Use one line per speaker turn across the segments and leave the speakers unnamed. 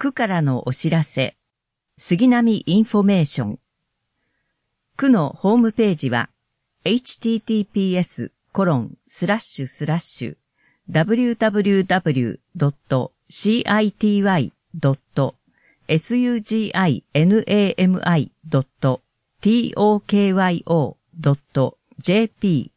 区からのお知らせ、杉並インフォメーション。区のホームページは、https://www.cityy.tokyo.jp/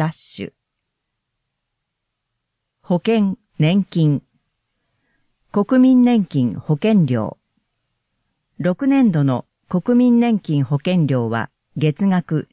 保険・年金国民年金保険料6年度の国民年金保険料は月額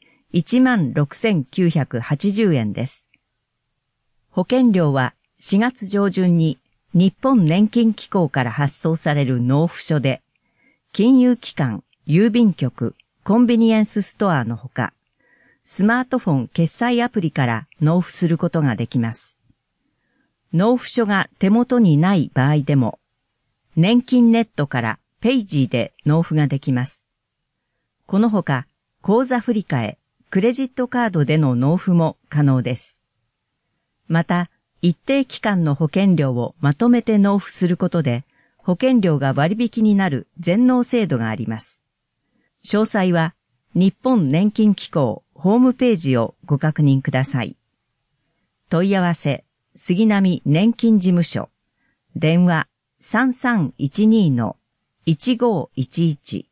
16,980 円です。保険料は4月上旬に日本年金機構から発送される納付書で、金融機関、郵便局、コンビニエンスストアのほか、スマートフォン決済アプリから納付することができます。納付書が手元にない場合でも、年金ネットからペイジーで納付ができます。このほか、口座振替、クレジットカードでの納付も可能です。また、一定期間の保険料をまとめて納付することで、保険料が割引になる全納制度があります。詳細は、日本年金機構ホームページをご確認ください。問い合わせ、杉並年金事務所、電話 3312-1511。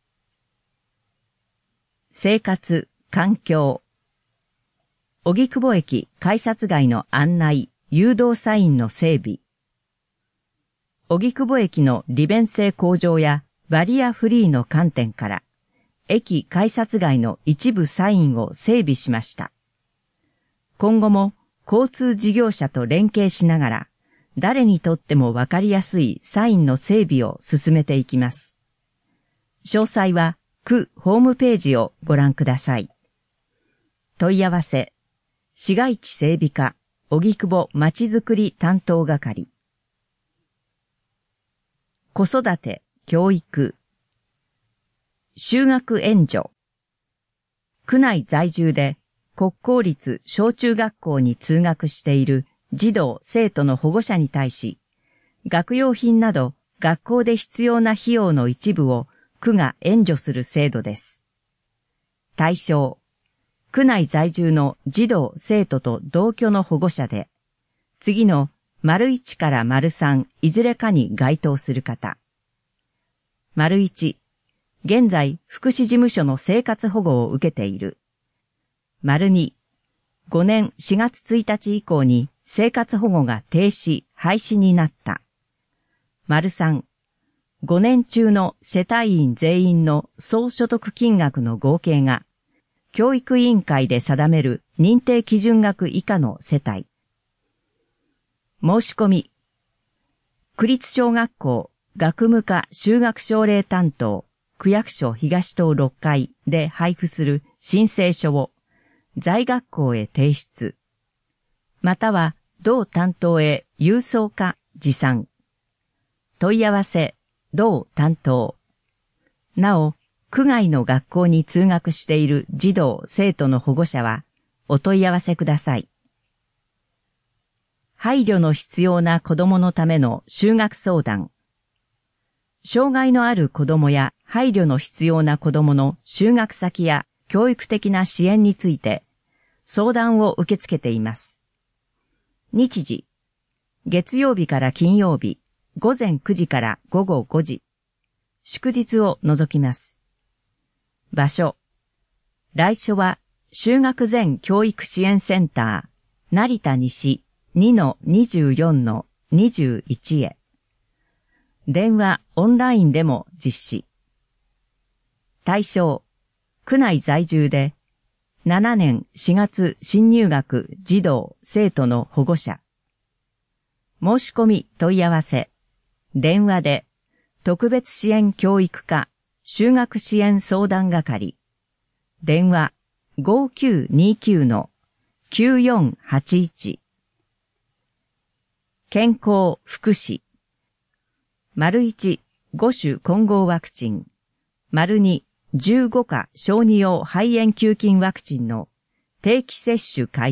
生活、環境。荻窪駅改札外の案内、誘導サインの整備。荻窪駅の利便性向上やバリアフリーの観点から、駅改札外の一部サインを整備しました。今後も交通事業者と連携しながら、誰にとってもわかりやすいサインの整備を進めていきます。詳細は区ホームページをご覧ください。問い合わせ、市街地整備課荻窪まちづくり担当係。子育て、教育。就学援助。区内在住で国公立小中学校に通学している児童・生徒の保護者に対し、学用品など学校で必要な費用の一部を区が援助する制度です。対象、区内在住の児童・生徒と同居の保護者で、次の①から③いずれかに該当する方。①、現在福祉事務所の生活保護を受けている。②、5年4月1日以降に生活保護が停止・廃止になった。③、5年中の世帯員全員の総所得金額の合計が、教育委員会で定める認定基準額以下の世帯。申し込み。区立小学校学務課就学奨励担当区役所東棟6階で配布する申請書を在学校へ提出。または同担当へ郵送か持参。問い合わせ、同担当。なお、区外の学校に通学している児童・生徒の保護者はお問い合わせください。配慮の必要な子どものための就学相談。障害のある子どもや配慮の必要な子どもの就学先や教育的な支援について相談を受け付けています。日時、月曜日から金曜日、午前9時から午後5時。祝日を除きます。場所、来所は就学前教育支援センター、成田西 2-24-21 へ。電話、オンラインでも実施。対象、区内在住で、7年4月新入学児童・生徒の保護者。申し込み問い合わせ。電話で、特別支援教育課、就学支援相談係。電話、5929-9481。健康・福祉。①、5種混合ワクチン。②、15価小児用肺炎球菌ワクチンの定期接種開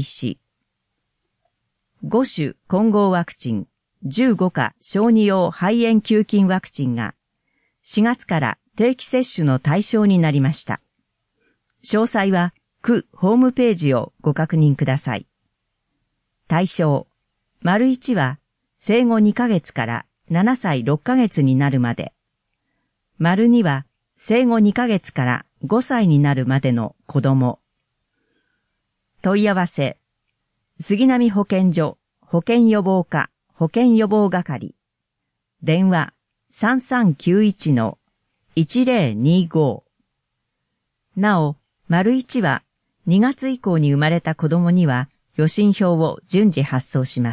始。5種混合ワクチン、15価小児用肺炎球菌ワクチンが 4月から定期接種の対象になりました。詳細は区ホームページをご確認ください。対象、1は生後2ヶ月から7歳6ヶ月になるまで。2は生後2ヶ月から5歳になるまでの子供。問い合わせ、杉並保健所保健予防課保健予防係。電話 3391-1025。なお、1は2月以降に生まれた子供には予診票を順次発送します。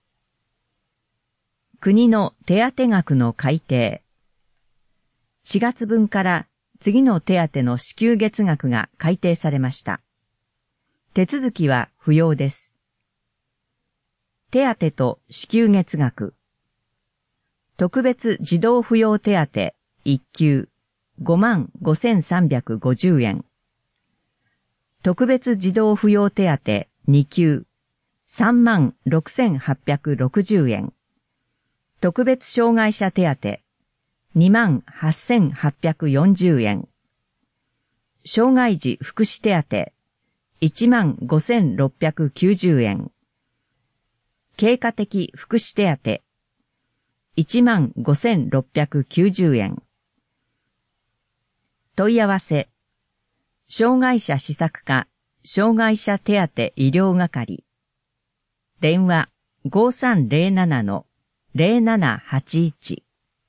国の手当額の改定。4月分から次の手当の支給月額が改定されました。手続きは不要です。手当と支給月額。特別児童扶養手当1級 55,350 円。特別児童扶養手当2級 36,860 円。特別障害者手当 28,840 円。障害児福祉手当 15,690 円。経過的福祉手当 15,690 円。問い合わせ、障害者施策課障害者手当医療係。電話 5307-0781。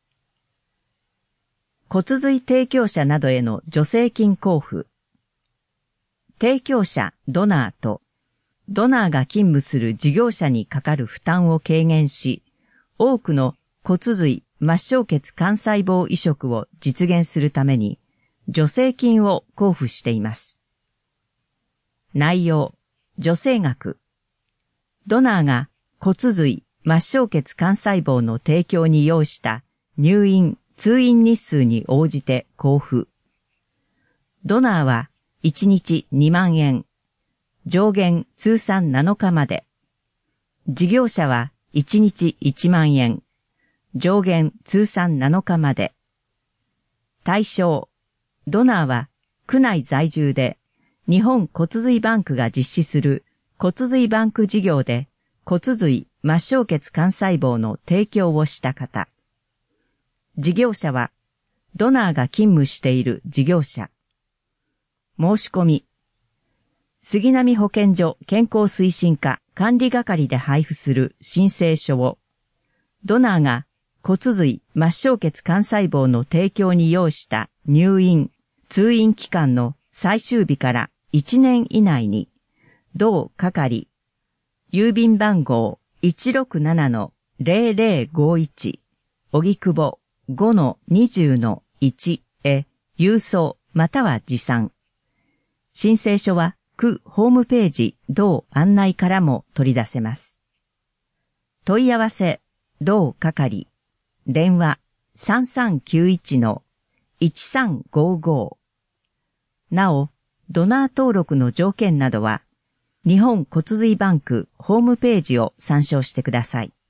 骨髄提供者などへの助成金交付。提供者ドナーとドナーが勤務する事業者にかかる負担を軽減し、多くの骨髄末梢血幹細胞移植を実現するために助成金を交付しています。内容、助成額。ドナーが骨髄末梢血幹細胞の提供に要した入院・通院日数に応じて交付。ドナーは1日2万円。上限通算7日まで。事業者は1日1万円。上限通算7日まで。対象、ドナーは区内在住で日本骨髄バンクが実施する骨髄バンク事業で骨髄末梢血幹細胞の提供をした方。事業者はドナーが勤務している事業者。申し込み。杉並保健所健康推進課管理係で配布する申請書を、ドナーが骨髄末梢血幹細胞の提供に要した入院・通院期間の最終日から1年以内に、同係、郵便番号 167-0051、荻窪 5-20-1 へ郵送または持参。申請書は区ホームページ同案内からも取り出せます。問い合わせ同係電話 3391-1355。なお、ドナー登録の条件などは日本骨髄バンクホームページを参照してください。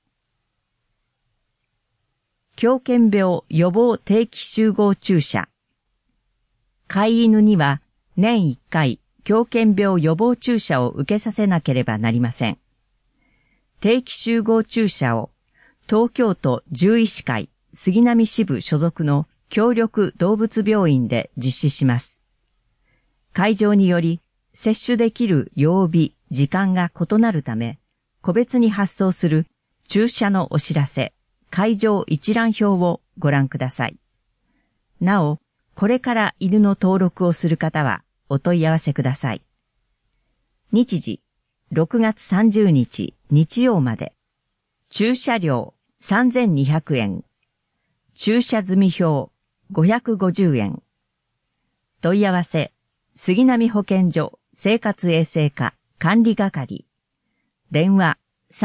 狂犬病予防定期集合注射。飼い犬には年1回狂犬病予防注射を受けさせなければなりません。定期集合注射を東京都獣医師会杉並支部所属の協力動物病院で実施します。会場により接種できる曜日、時間が異なるため、個別に発送する注射のお知らせ、会場一覧表をご覧ください。なお、これから犬の登録をする方はお問い合わせください。日時、6月30日日曜まで。注射料3200円。注射済表550円。問い合わせ、杉並保健所生活衛生課管理係。電話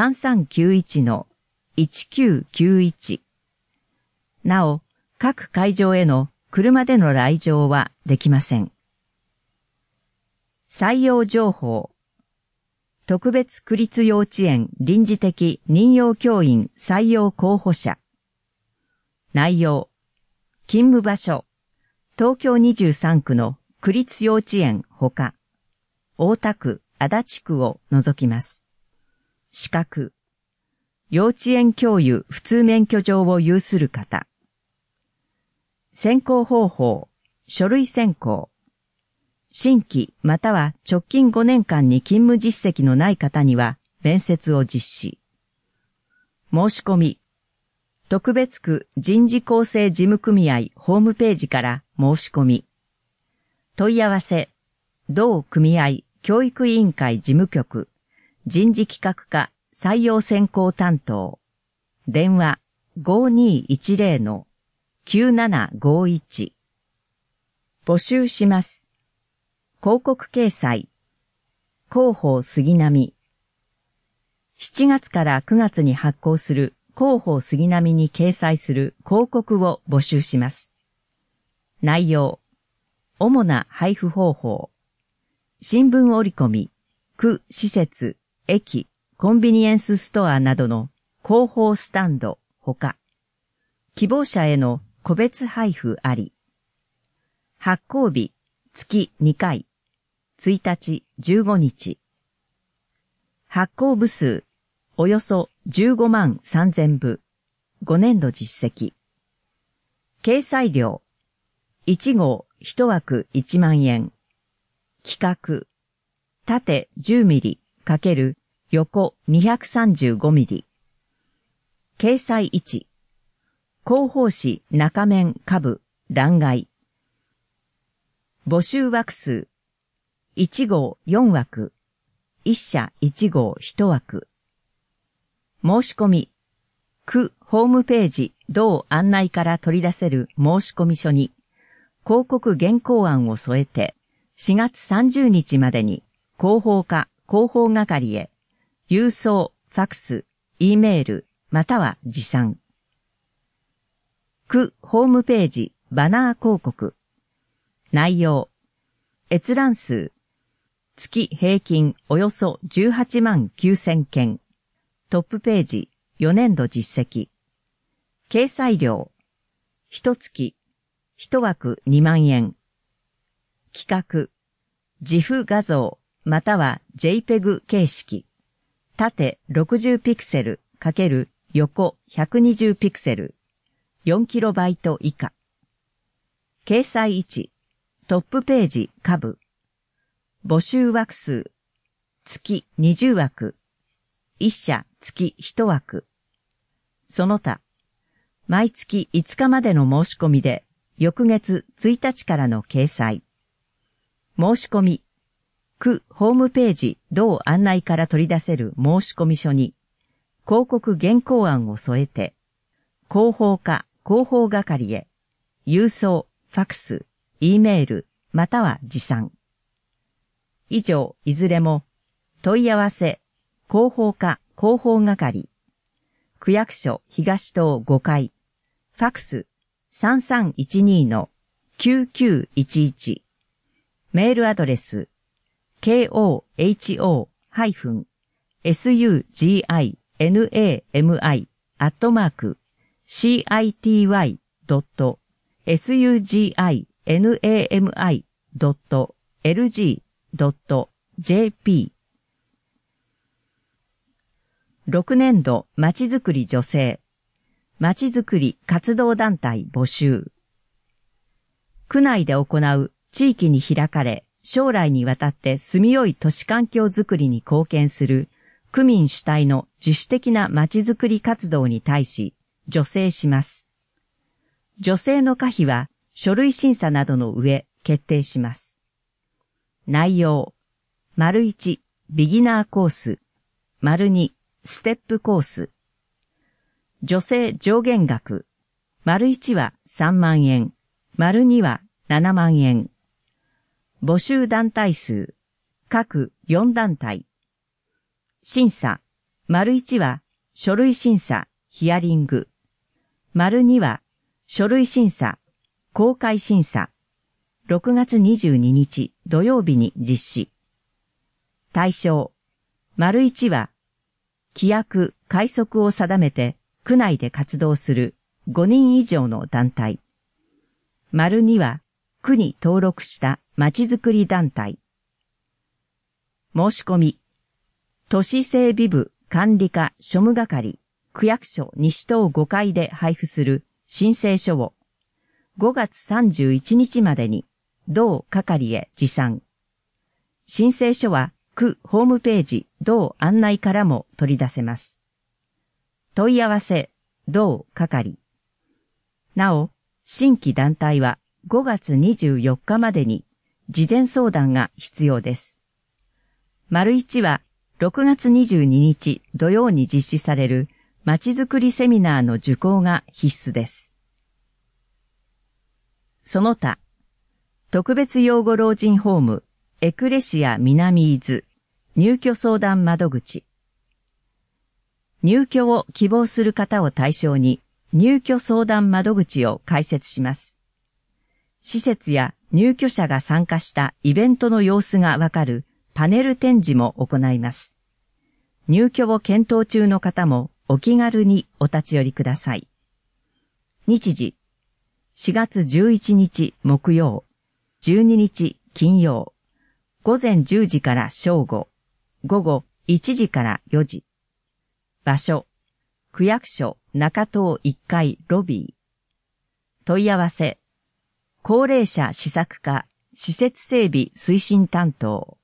3391-1991。なお、各会場への車での来場はできません。採用情報。特別区立幼稚園臨時的任用教員採用候補者。内容。 勤務場所、東京23区の区立幼稚園ほか、大田区、足立区を除きます。資格、幼稚園教諭普通免許状を有する方。選考方法、書類選考。新規または直近5年間に勤務実績のない方には面接を実施。申し込み。特別区人事構成事務組合ホームページから申し込み。問い合わせ。同組合教育委員会事務局人事企画課採用選考担当。電話 5210-9751。募集します。広告掲載。広報杉並。7月から9月に発行する広報杉並に掲載する広告を募集します。内容。主な配布方法。新聞折り込み、区、施設、駅、コンビニエンスストアなどの広報スタンドほか、希望者への個別配布あり。発行日、月2回、1日、15日。発行部数、およそ15万3000部、5年度実績。掲載料、1号1枠1万円。規格、縦10ミリ×横235ミリ。掲載位置、広報誌中面下部欄外。募集枠数、1号4枠、1社1号1枠。申し込み、区ホームページ同案内から取り出せる申込書に、広告原稿案を添えて、4月30日までに広報課広報係へ郵送、ファクス、Eメールまたは持参。区ホームページバナー広告。内容。閲覧数。月平均およそ18万9000件。トップページ4年度実績。掲載料。1月1枠2万円。規格、GIF 画像または JPEG 形式。縦60ピクセル×横120ピクセル。4KB 以下。掲載位置、トップページ下部。募集枠数、月20枠。1社月1枠。その他、毎月5日までの申し込みで、翌月1日からの掲載。申し込み、区ホームページ同案内から取り出せる申込書に、広告原稿案を添えて、広報課広報係へ、郵送、ファクス、Eメール、または持参。以上、いずれも、問い合わせ、広報課広報係、区役所東棟5階、ファクス 3312-9911、メールアドレス、kohoi-city-city-city-city-lg.lg.jp。 6年度まちづくり助成、まちづくり活動団体募集。区内で行う地域に開かれ、将来にわたって住みよい都市環境づくりに貢献する区民主体の自主的なまちづくり活動に対し助成します。助成の可否は書類審査などの上決定します。内容、1、ビギナーコース、2、ステップコース。助成上限額、1は3万円、2は7万円。募集団体数、各4団体。審査、1は書類審査、ヒアリング。2は書類審査、公開審査。6月22日土曜日に実施。対象、1は規約・規則を定めて区内で活動する5人以上の団体。 2は区に登録したまちづくり団体。申し込み、都市整備部管理課庶務係区役所西棟5階で配布する申請書を5月31日までに同係へ持参。申請書は区ホームページ同案内からも取り出せます。問い合わせ同係。なお、新規団体は5月24日までに事前相談が必要です。1は6月22日土曜に実施されるまちづくりセミナーの受講が必須です。その他、特別養護老人ホームエクレシア南伊豆入居相談窓口。入居を希望する方を対象に入居相談窓口を開設します。施設や入居者が参加したイベントの様子がわかるパネル展示も行います。入居を検討中の方もお気軽にお立ち寄りください。日時、4月11日木曜、12日金曜、午前10時から正午、午後1時から4時。場所、区役所中棟1階ロビー。問い合わせ、高齢者施策課施設整備推進担当。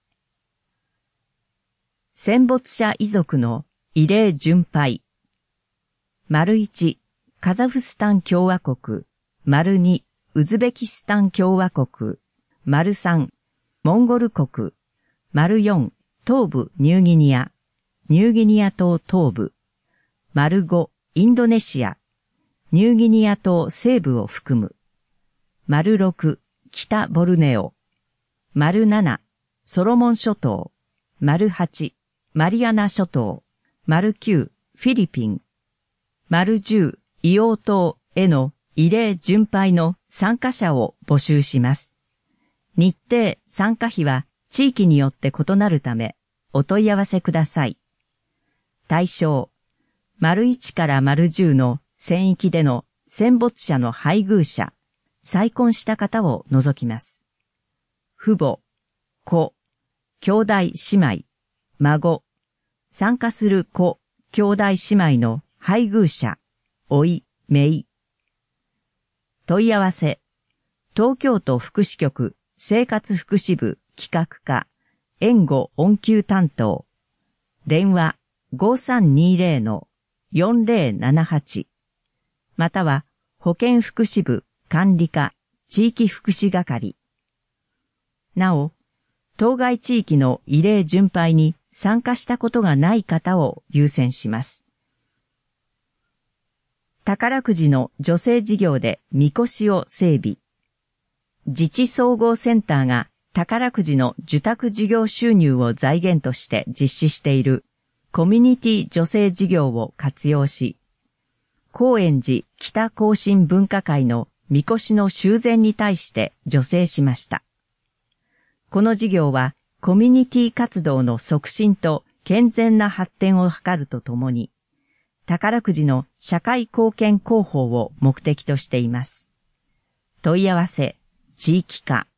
戦没者遺族の慰霊巡拝。1、カザフスタン共和国。2、ウズベキスタン共和国。3、モンゴル国。4、東部ニューギニア。ニューギニア島東部。5、インドネシア。ニューギニア島西部を含む。6、北ボルネオ。7、ソロモン諸島。8、マリアナ諸島。9、フィリピン。10、硫黄島への慰霊巡拝の参加者を募集します。日程、参加費は地域によって異なるため、お問い合わせください。対象、1から10の戦域での戦没者の配偶者、再婚した方を除きます。父母、子、兄弟姉妹、孫、参加する子、兄弟姉妹の配偶者、甥、姪。問い合わせ、東京都福祉局生活福祉部企画課援護恩給担当。電話 5320-4078 または保健福祉部管理課地域福祉係。なお、当該地域の慰霊巡拝に参加したことがない方を優先します。宝くじの助成事業でみこしを整備。自治総合センターが宝くじの受託事業収入を財源として実施しているコミュニティ助成事業を活用し、高円寺北行進文化会のみこしの修繕に対して助成しました。この事業はコミュニティ活動の促進と健全な発展を図るとともに、宝くじの社会貢献広報を目的としています。問い合わせ、地域課